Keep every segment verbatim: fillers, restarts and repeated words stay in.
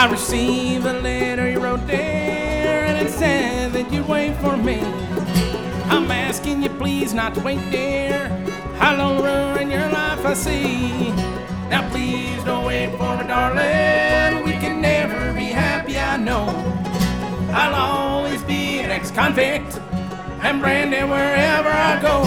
I received a letter you wrote there, and it said that you'd wait for me. I'm asking you please not to wait, dear. I don't ruin your life, I see. Now please don't wait for me, darling. We can never be happy, I know. I'll always be an ex-convict and branded wherever I go.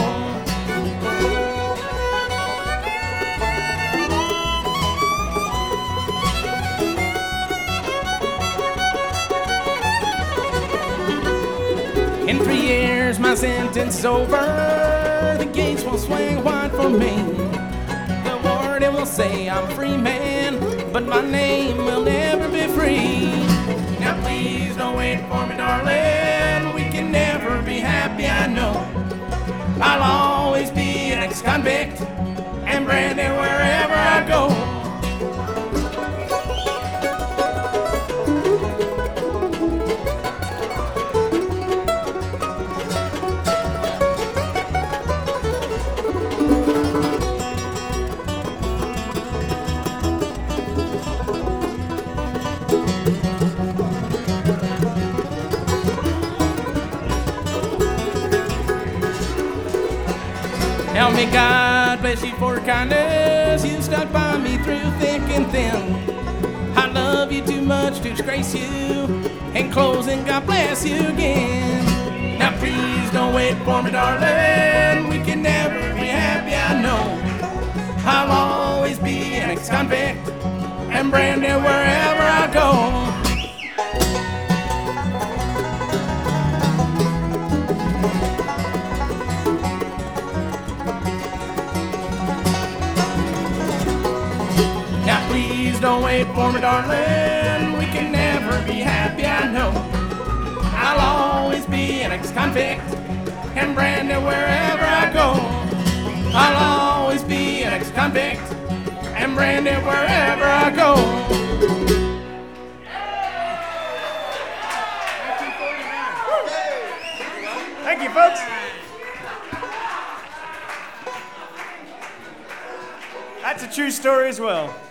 In three years, my sentence is over. The gates will swing wide for me. The warden will say I'm a free man, but my name will never be free. Now please don't wait for me, darling. We can never be happy, I know. I'll always be an ex-convict and branded wherever I go. Now may God bless you for your kindness. You stuck by me through thick and thin. I love you too much to disgrace you. In closing, God bless you again. Now please don't wait for me, darling. We can never be happy, I know. I'll always be an ex-convict and branded wherever I go. Please don't wait for me, darling. We can never be happy, I know. I'll always be an ex-convict and branded wherever I go. I'll always be an ex-convict and branded wherever I go. Thank you, folks. That's a true story as well.